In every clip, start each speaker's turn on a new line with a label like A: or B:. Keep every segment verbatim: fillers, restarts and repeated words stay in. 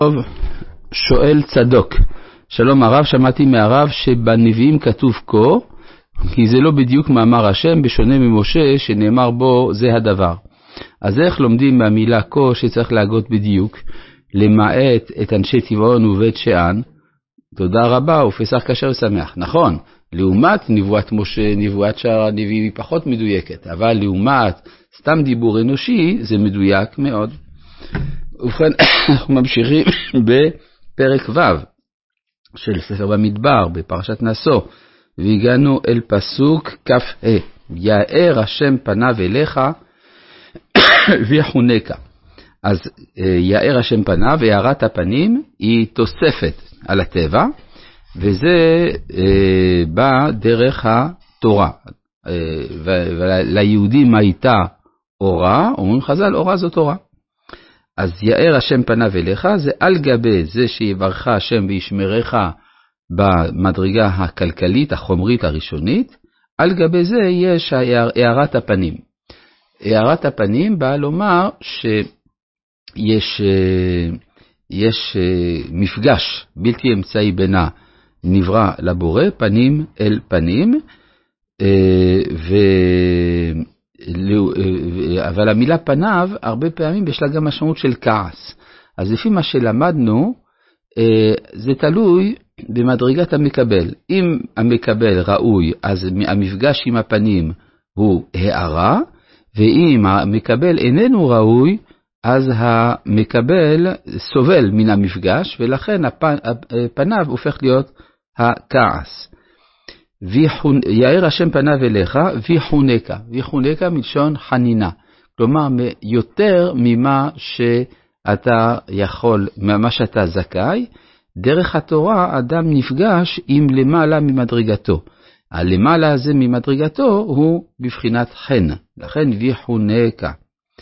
A: טוב, שואל צדוק, שלום הרב, שמעתי מהרב שבנביאים כתוב כה, כי זה לא בדיוק מאמר השם, בשונה ממשה שנאמר בו זה הדבר. אז איך לומדים מהמילה כה שצריך להגות בדיוק, למעט את אנשי טבעון ובית שאן? תודה רבה, ופסח כשר ושמח. נכון, לעומת נבואת משה, נבואת שאר הנביאים היא פחות מדויקת, אבל לעומת סתם דיבור אנושי זה מדויק מאוד. ובכן, אנחנו ממשיכים בפרק ו' של ספר במדבר, בפרשת נשוא, והגענו אל פסוק כ"ה, יאר השם פניו אליך ויחונקה. אז יאר השם פניו, והארת הפנים היא תוספת על הטבע, וזה אה, בא דרך התורה. אה, וליהודים הייתה אורה, אומרים חז"ל, אורה זו תורה. אז יאר השם פניו אליך, זה על גבי זה שיברך השם וישמרך במדרגה הכלכלית, החומרית הראשונית, על גבי זה יש הארת הפנים. הארת הפנים באה לומר שיש יש מפגש בלתי אמצעי בינה נברא לבורא, פנים אל פנים, ו... אבל המילה פניו הרבה פעמים יש לה גם משמעות של כעס. אז לפי מה שלמדנו, זה תלוי במדרגת המקבל. אם המקבל ראוי, אז המפגש עם הפנים הוא הערה, ואם המקבל איננו ראוי, אז המקבל סובל מן המפגש, ולכן פניו הופך להיות הכעס. יאר השם פניו אליך ויחונקה. ויחונקה מלשון חנינה. כלומר, יותר ממה שאתה יכול, ממה שאתה זכאי, דרך התורה אדם נפגש עם למעלה ממדרגתו. הלמעלה הזה ממדרגתו הוא בבחינת חן. לכן ויחונקה.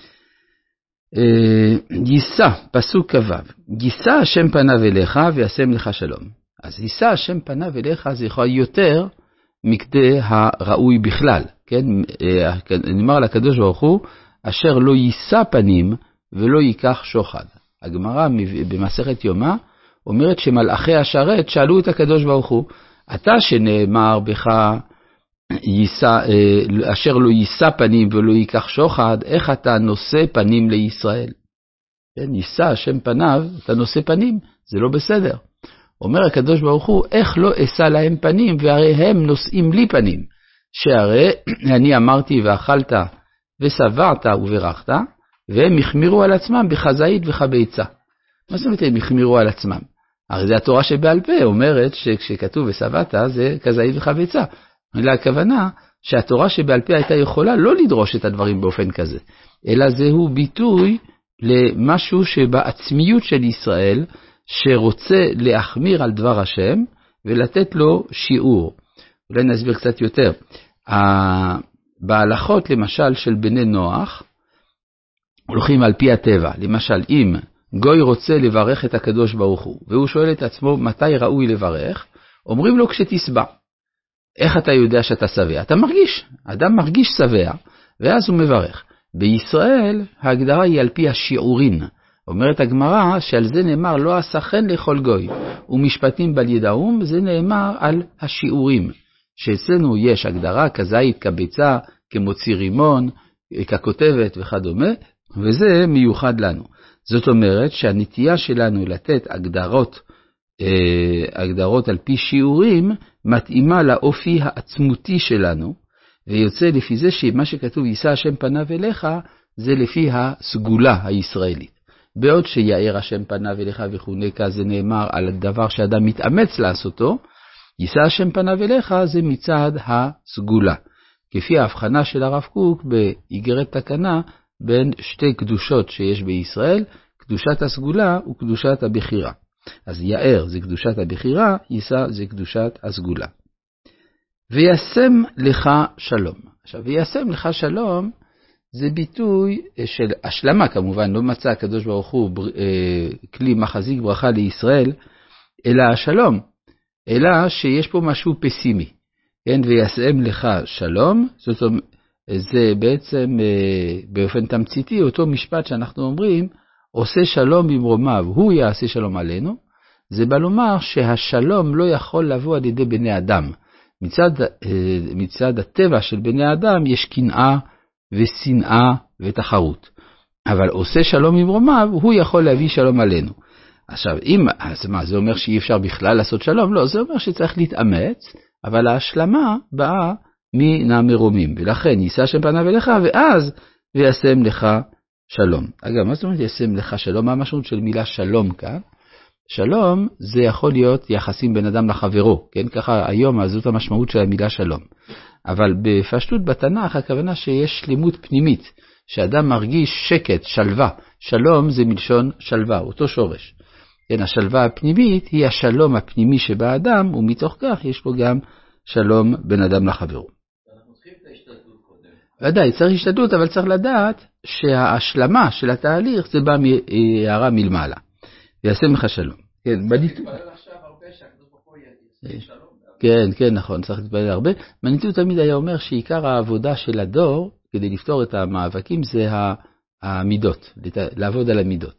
A: יישא, פסוק כ"ו, יישא השם פניו אליך וישם לך שלום. אז יישא השם פניו אליך זה יכול יותר מכדי הראוי בכלל, כן? נאמר לקדוש ברוך הוא, אשר לא יישא פנים ולא ייקח שוחד. הגמרא במסכת יומא אומרת שמלאכי השרת שאלו את הקדוש ברוך הוא, אתה שנאמר בך יישא, אשר לא יישא פנים ולא ייקח שוחד, איך אתה נושא פנים לישראל? כן? יישא השם פניו, אתה נושא פנים, זה לא בסדר. אומר הקדוש ברוך הוא, איך לא אשא להם פנים, והרי הם נושאים לי פנים, שהרי אני אמרתי ואכלת ושבעת וברכת, והם החמירו על עצמם בחזאית וחביצה. מה זאת אומרת הם החמירו על עצמם? הרי זה התורה שבעל פה אומרת שכשכתוב ושבעת זה כזאית וחביצה. אלא הכוונה שהתורה שבעל פה הייתה יכולה לא לדרוש את הדברים באופן כזה, אלא זהו ביטוי למשהו שבעצמיות של ישראל, שרוצה להחמיר על דבר השם ולתת לו שיעור. אולי נסביר קצת יותר. בהלכות למשל של בני נוח, הולכים על פי הטבע. למשל, אם גוי רוצה לברך את הקדוש ברוך הוא, והוא שואל את עצמו מתי ראוי לברך, אומרים לו כשתסבע. איך אתה יודע שאתה שבע? אתה מרגיש. אדם מרגיש שבע, ואז הוא מברך. בישראל ההגדרה היא על פי השיעורין. אומרת הגמרא שעל זה נאמר לא עשה חן לכל גוי, ומשפטים בל ידעום, זה נאמר על השיעורים, שאצלנו יש הגדרה כזית, כביצה, כמוציא רימון, ככותבת וכדומה, וזה מיוחד לנו. זאת אומרת שהנטייה שלנו לתת הגדרות, אה, הגדרות על פי שיעורים, מתאימה לאופי העצמותי שלנו, ויוצא לפי זה שמה שכתוב יישא השם פניו אליך, זה לפי הסגולה הישראלית. בעוד שיאר השם פניו אליך ויחונקה זה נאמר על הדבר שאדם מתאמץ לעשותו, יישא השם פניו אליך זה מצד הסגולה. כפי ההבחנה של הרב קוק באיגרת תקנה בין שתי קדושות שיש בישראל, קדושת הסגולה וקדושת הבחירה. אז יאר זה קדושת הבחירה, יישא זה קדושת הסגולה. וישם לך שלום. עכשיו, וישם לך שלום, זה ביטוי של השלמה כמובן, לא מצא הקדוש ברוך הוא כלי מחזיק ברכה לישראל, אלא השלום, אלא שיש פה משהו פסימי. כן, וישם לך שלום, זאת אומרת, זה בעצם באופן תמציתי אותו משפט שאנחנו אומרים, עושה שלום במרומיו, הוא יעשה שלום עלינו, זה בא לומר שהשלום לא יכול לבוא על ידי בני אדם. מצד, מצד הטבע של בני אדם יש קנאה ושנאה ותחרות. אבל עושה שלום במרומיו, הוא יכול להביא שלום עלינו. עכשיו, אם, אז מה, זה אומר שאי אפשר בכלל לעשות שלום? לא, זה אומר שצריך להתאמץ, אבל ההשלמה באה מן המרומים. ולכן יישא שם פניו אליך, ואז וישם לך שלום. אגב, מה זאת אומרת ישם לך שלום? מה המשמעות של מילה שלום כאן? שלום זה יכול להיות יחסים בין אדם לחברו, כן? ככה היום, אז זאת המשמעות של המילה שלום. אבל בפשטות בתנ"ך הכוונה שיש שלמות פנימית, שאדם מרגיש שקט, שלווה. שלום זה מלשון שלווה, אותו שורש. כן, השלווה הפנימית היא השלום הפנימי שבאדם, ומתוך כך יש פה גם שלום בין אדם לחברו.
B: אנחנו צריכים את ההשתדלות קודם.
A: ודאי, צריך השתדלות, אבל צריך לדעת שההשלמה של התהליך זה בא מהערה מלמעלה. ויעשה לך שלום. כן, בנית... כן, כן, נכון, צריך להתפלל הרבה. מניטו תמיד היה אומר שעיקר העבודה של הדור, כדי לפתור את המאבקים, זה המידות, לעבוד על המידות.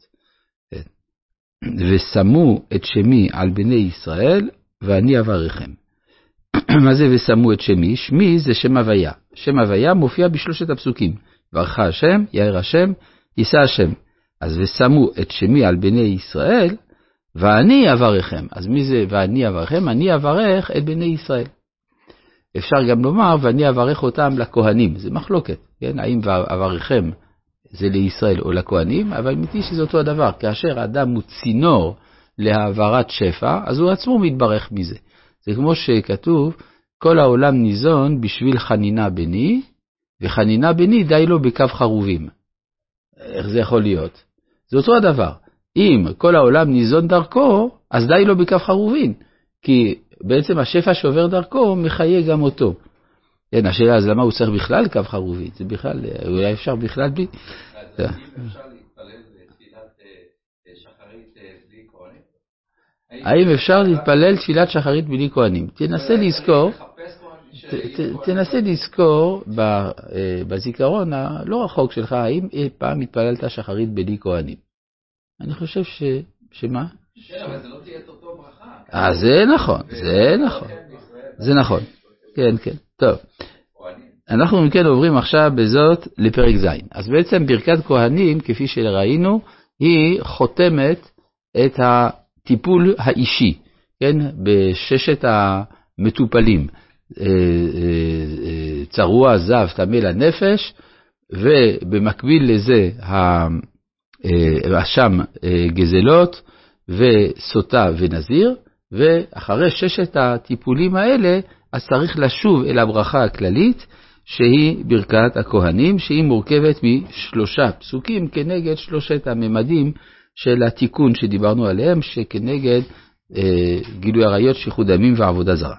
A: ושמו את שמי על בני ישראל, ואני אברכם. מה זה ושמו את שמי? שמי זה שם הוויה. שם הוויה מופיע בשלושת הפסוקים. ברכה השם, יאר השם, יישא השם. אז ושמו את שמי על בני ישראל, ואני אברכם. אז מי זה ואני אברכם? אני אברך את בני ישראל. אפשר גם לומר, ואני אברך אותם לכהנים. זה מחלוקת, כן? האם אברכם זה לישראל או לכהנים? אבל אמיתי שזה אותו הדבר. כאשר האדם הוא צינור להעברת שפע, אז הוא עצמו מתברך מזה. זה כמו שכתוב, כל העולם ניזון בשביל חנינה בני, וחנינה בני די לו בקו חרובים. איך זה יכול להיות? זה אותו הדבר. אם כל העולם ניזון דרכו, אז די לו בקו חרובין. כי בעצם השפע שעובר דרכו מחיה גם אותו. כן, השאלה אז למה הוא צריך בכלל קו חרובין? זה בכלל, אולי אפשר בכלל בלי...
B: אז אם אפשר להתפלל לתפילת שחרית בלי כהנים?
A: האם אפשר להתפלל תפילת שחרית בלי כהנים? תנסה לזכור, תנסה לזכור בזיכרון הלא רחוק שלך, האם אי פעם התפללת שחרית בלי כהנים? אני חושב ש... שמה?
B: כן, אבל זה לא תהיה את אותו ברכה.
A: אה, זה נכון, זה נכון. זה נכון. כן, כן. טוב. אנחנו מכן עוברים עכשיו בזאת לפרק ז'. אז בעצם ברכת כהנים, כפי שראינו, היא חותמת את הטיפול האישי, כן? בששת המטופלים. צרוע, זב, טמא לנפש, ובמקביל לזה אשם גזלות וסוטה ונזיר, ואחרי ששת הטיפולים האלה, אז צריך לשוב אל הברכה הכללית, שהיא ברכת הכהנים, שהיא מורכבת משלושה פסוקים כנגד שלושת הממדים של התיקון שדיברנו עליהם, שכנגד אה, גילוי עריות, שפיכות דמים ועבודה זרה.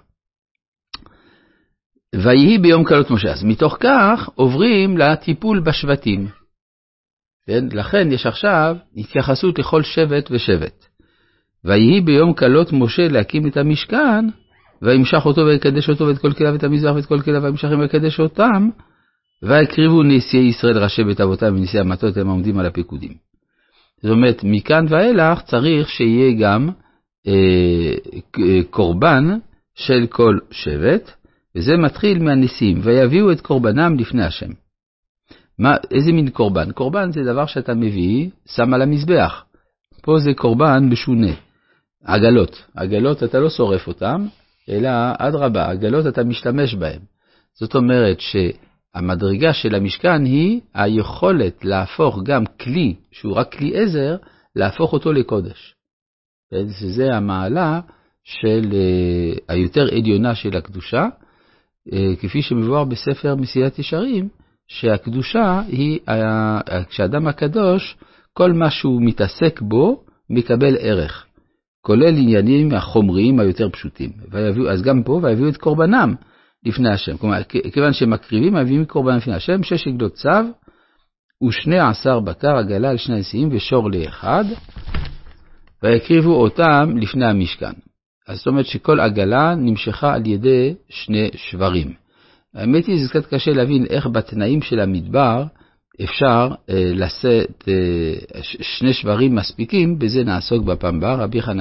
A: ויהי ביום כלות משה. אז מתוך כך עוברים לטיפול בשבטים. כן? לכן יש עכשיו התייחסות לכל שבט ושבט. ויהי ביום כלות משה להקים את המשכן, וימשך אותו ויקדש אותו ואת כל כליו ואת המזבח ואת כל כליו וימשך ויקדש אותם, ויקריבו נשיאי ישראל ראשי בית אבותם ונשיאי המטות הם עומדים על הפיקודים. זאת אומרת, מכאן ואילך צריך שיהיה גם אה, קורבן של כל שבט, וזה מתחיל מהנשיאים, ויביאו את קורבנם לפני השם. מה, איזה מין קורבן? קורבן זה דבר שאתה מביא, שם על המזבח. פה זה קורבן משונה. עגלות. עגלות אתה לא שורף אותם, אלא אדרבה, עגלות אתה משתמש בהם. זאת אומרת שהמדרגה של המשכן היא היכולת להפוך גם כלי, שהוא רק כלי עזר, להפוך אותו לקודש. וזה המעלה של היותר עליונה של הקדושה, כפי שמבואר בספר מסיעת ישרים, שהקדושה היא, כשאדם הקדוש, כל מה שהוא מתעסק בו, מקבל ערך. כולל עניינים החומריים היותר פשוטים. ויביאו, אז גם פה, ויביאו את קורבנם לפני השם. כלומר, כיוון שהם מקריבים, מביאים קורבן לפני השם, שש עגלות צב, ושני עשר בקר עגלה על שני נשיאים ושור לאחד, ויקריבו אותם לפני המשכן. אז זאת אומרת שכל עגלה נמשכה על ידי שני שברים. האמת היא, זה קצת קשה להבין איך בתנאים של המדבר, אפשר לשאת שני שברים מספיקים, בזה נעסוק בפעם הבאה. רבי חנניה